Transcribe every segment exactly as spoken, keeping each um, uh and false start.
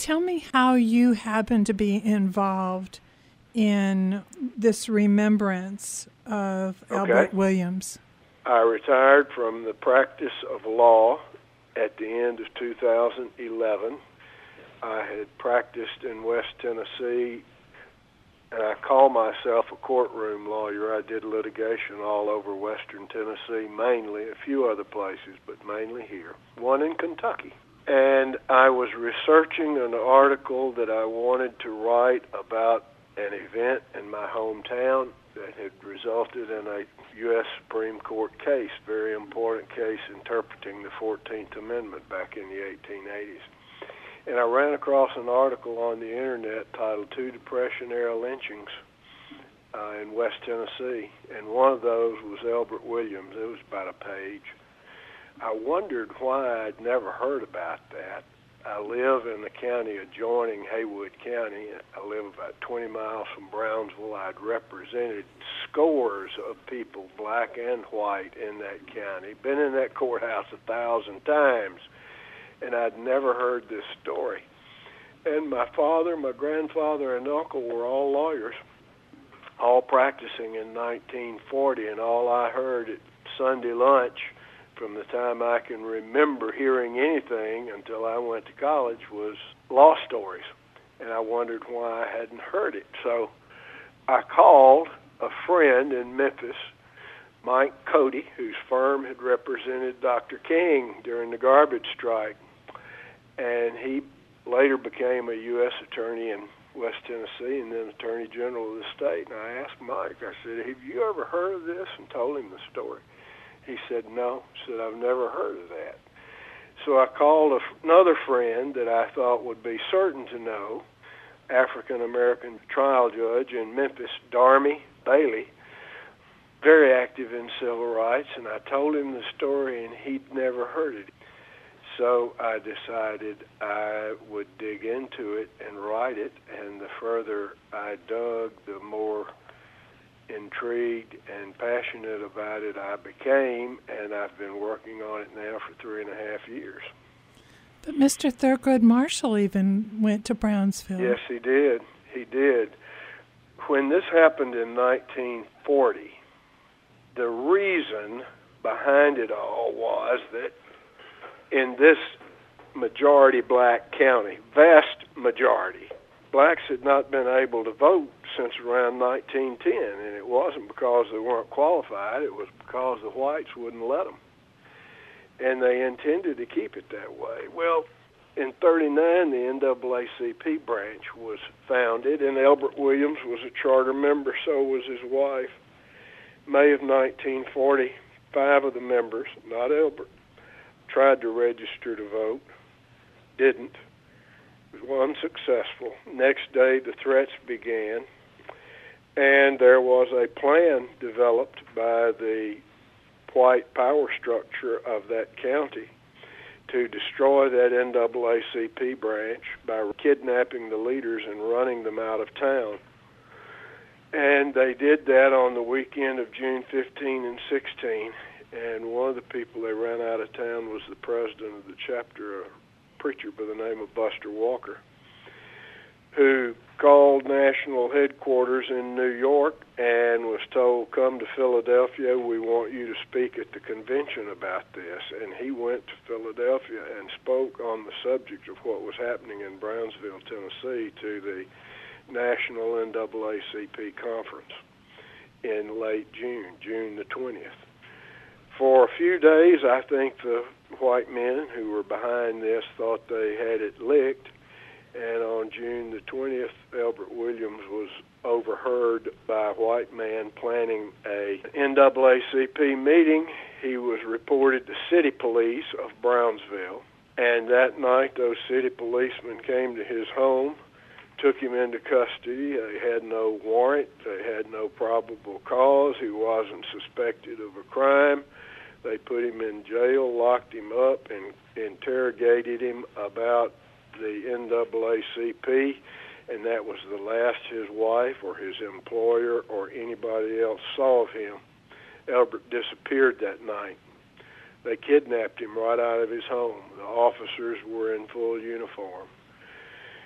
Tell me how you happen to be involved in this remembrance of Okay. Albert Williams. I retired from the practice of law at the end of two thousand eleven. I had practiced in West Tennessee, and I call myself a courtroom lawyer. I did litigation all over Western Tennessee, mainly, a few other places, but mainly here, one in Kentucky. And I was researching an article that I wanted to write about an event in my hometown that had resulted in a U S Supreme Court case, very important case interpreting the fourteenth Amendment back in the eighteen eighties. And I ran across an article on the internet titled Two Depression-Era Lynchings uh, in West Tennessee, and one of those was Albert Williams. It was about a page. I wondered why I'd never heard about that. I live in the county adjoining Haywood County. I live about twenty miles from Brownsville. I'd represented scores of people, black and white, in that county. Been in that courthouse a thousand times, and I'd never heard this story. And my father, my grandfather, and uncle were all lawyers, all practicing in nineteen forty, and all I heard at Sunday lunch from the time I can remember hearing anything until I went to college was law stories, and I wondered why I hadn't heard it. So I called a friend in Memphis, Mike Cody, whose firm had represented Doctor King during the garbage strike, and he later became a U S attorney in West Tennessee and then Attorney General of the state. And I asked Mike, I said, have you ever heard of this? And told him the story. He said, no. He said, I've never heard of that. So I called a, another friend that I thought would be certain to know, African-American trial judge in Memphis, Darmy Bailey, very active in civil rights, and I told him the story, and he'd never heard it. So I decided I would dig into it and write it, and the further I dug, the more intrigued and passionate about it I became, and I've been working on it now for three and a half years. But Mister Thurgood Marshall even went to Brownsville. Yes, he did. He did. When this happened in nineteen forty, the reason behind it all was that in this majority black county, vast majority, blacks had not been able to vote since around nineteen ten, and it wasn't because they weren't qualified, it was because the whites wouldn't let them. And they intended to keep it that way. Well, in thirty-nine, the N double A C P branch was founded, and Albert Williams was a charter member, so was his wife. May of nineteen forty, five of the members, not Albert, tried to register to vote, didn't, was unsuccessful. Next day, the threats began, and there was a plan developed by the white power structure of that county to destroy that N double A C P branch by kidnapping the leaders and running them out of town. And they did that on the weekend of June fifteenth and sixteenth. And one of the people they ran out of town was the president of the chapter, a preacher by the name of Buster Walker, who called national headquarters in New York and was told, come to Philadelphia, we want you to speak at the convention about this. And he went to Philadelphia and spoke on the subject of what was happening in Brownsville, Tennessee, to the National N double A C P conference in late June, June the twentieth. For a few days, I think the white men who were behind this thought they had it licked, and on June the twentieth, Albert Williams was overheard by a white man planning a N double A C P meeting. He was reported to city police of Brownsville, and that night those city policemen came to his home, took him into custody. They had no warrant. They had no probable cause. He wasn't suspected of a crime. They put him in jail, locked him up, and interrogated him about the N double A C P, and that was the last his wife or his employer or anybody else saw of him. Albert disappeared that night. They kidnapped him right out of his home. The officers were in full uniform.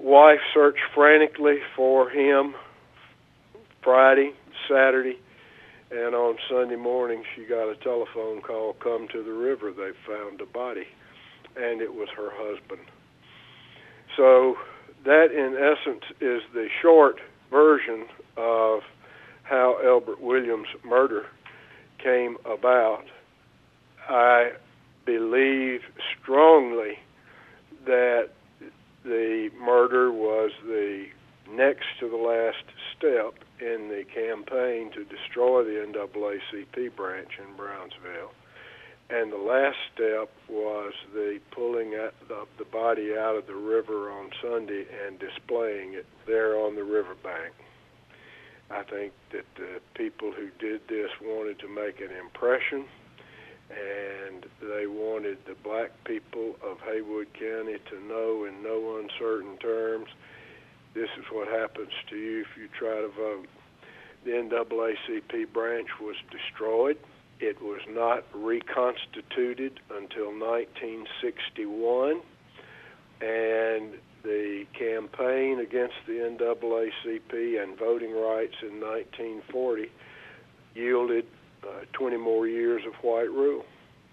wife searched frantically for him Friday, Saturday, and on Sunday morning she got a telephone call, come to the river, they've found a body, and it was her husband. So that, in essence, is the short version of how Elbert Williams' murder came about. I believe strongly that the murder was the next to the last step in the campaign to destroy the N double A C P branch in Brownsville. And the last step was the pulling the, the body out of the river on Sunday and displaying it there on the riverbank. I think that the people who did this wanted to make an impression, and they wanted the black people of Haywood County to know in no uncertain terms, this is what happens to you if you try to vote. The N double A C P branch was destroyed. It was not reconstituted until nineteen sixty-one, and the campaign against the N double A C P and voting rights in nineteen forty yielded uh, twenty more years of white rule.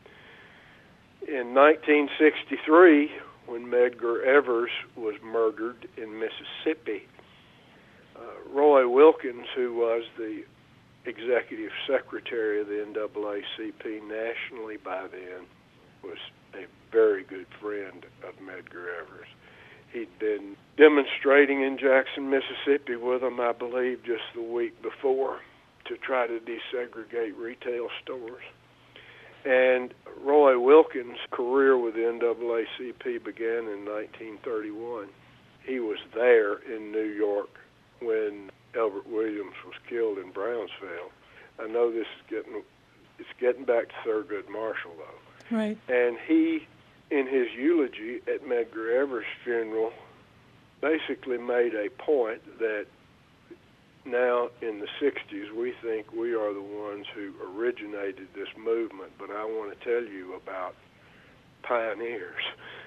In nineteen sixty-three, when Medgar Evers was murdered in Mississippi, uh, Roy Wilkins, who was the executive secretary of the N double A C P nationally by then, was a very good friend of Medgar Evers. He'd been demonstrating in Jackson, Mississippi with him, I believe, just the week before to try to desegregate retail stores. And Roy Wilkins' career with the N double A C P began in nineteen thirty-one. He was there in New York when Elbert Williams was killed in Brownsville. I know this is getting it's getting back to Thurgood Marshall, though. Right. And he, in his eulogy at Medgar Evers' funeral, basically made a point that now in the sixties we think we are the ones who originated this movement, but I want to tell you about pioneers.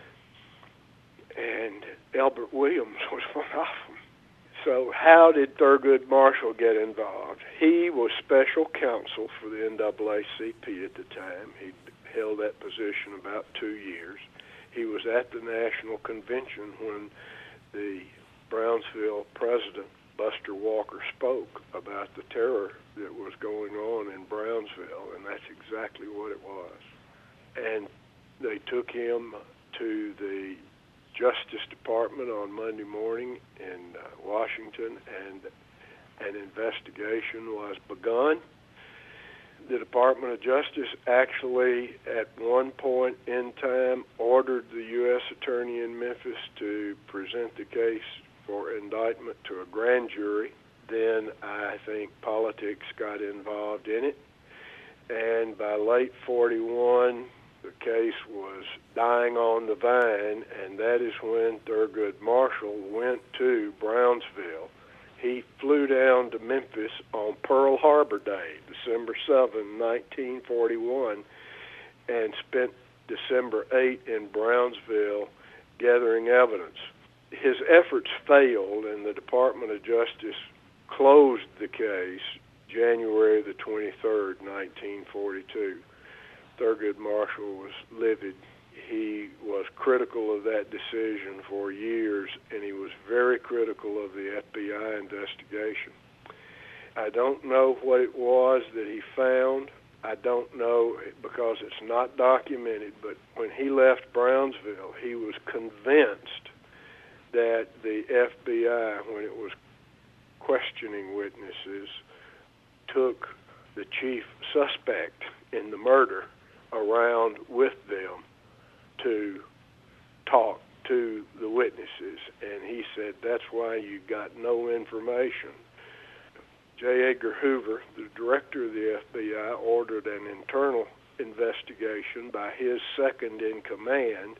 And Elbert Williams was one of them. So how did Thurgood Marshall get involved? He was special counsel for the N double A C P at the time. He held that position about two years. He was at the National Convention when the Brownsville president, Buster Walker, spoke about the terror that was going on in Brownsville, and that's exactly what it was. And they took him to the Justice Department on Monday morning in uh, Washington, and an investigation was begun. The Department of Justice actually, at one point in time, ordered the U S Attorney in Memphis to present the case for indictment to a grand jury. Then I think politics got involved in it, and by late forty-one, the case was dying on the vine, and that is when Thurgood Marshall went to Brownsville. He flew down to Memphis on Pearl Harbor Day, December seventh, nineteen forty-one, and spent December eighth in Brownsville gathering evidence. His efforts failed, and the Department of Justice closed the case January the twenty-third, nineteen forty-two. Thurgood Marshall was livid. He was critical of that decision for years, and he was very critical of the F B I investigation. I don't know what it was that he found. I don't know because it's not documented, but when he left Brownsville, he was convinced that the F B I, when it was questioning witnesses, took the chief suspect in the murder around with them to talk to the witnesses, and he said that's why you got no information. J. Edgar Hoover, the director of the F B I, ordered an internal investigation by his second in command,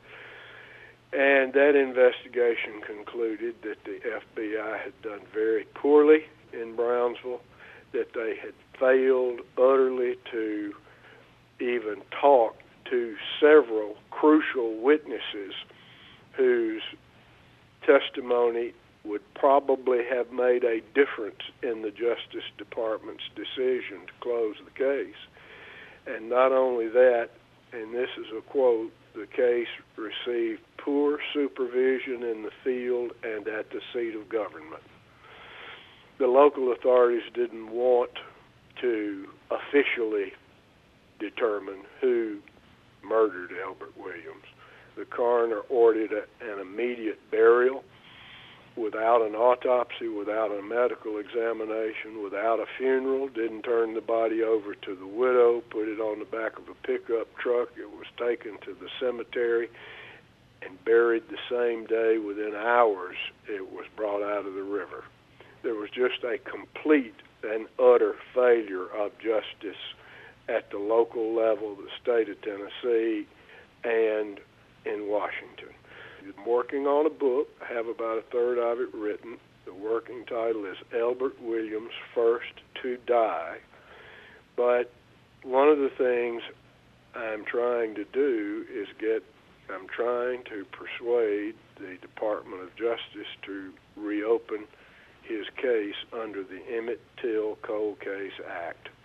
and that investigation concluded that the F B I had done very poorly in Brownsville, that they had failed utterly to even talk to several crucial witnesses whose testimony would probably have made a difference in the Justice Department's decision to close the case. And not only that, and this is a quote, the case received poor supervision in the field and at the seat of government. The local authorities didn't want to officially determine who murdered Elbert Williams. The coroner ordered a, an immediate burial without an autopsy, without a medical examination, without a funeral, didn't turn the body over to the widow, put it on the back of a pickup truck. It was taken to the cemetery and buried the same day. Within hours, it was brought out of the river. There was just a complete and utter failure of justice at the local level, the state of Tennessee, and in Washington. I'm working on a book. I have about a third of it written. The working title is Elbert Williams First to Die. But one of the things I'm trying to do is get, I'm trying to persuade the Department of Justice to reopen his case under the Emmett Till Cold Case Act.